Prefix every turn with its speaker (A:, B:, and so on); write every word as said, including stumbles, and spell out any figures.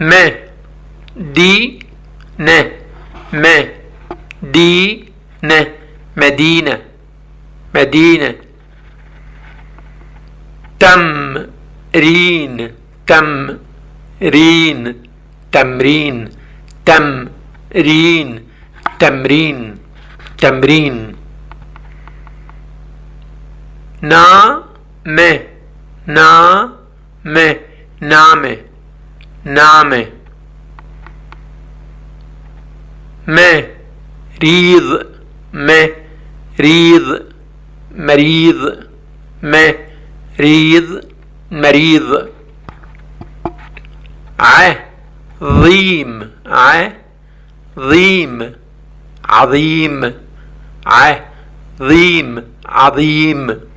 A: م دي ن م دي ن مدينة مدينة. تم رين تم رين تمرين تم رين تمرين تمرين. نا م نا م نامه نامه. م ريض م ريض مريض م ريض مريض. عظيم عظيم عظيم عظيم عظيم.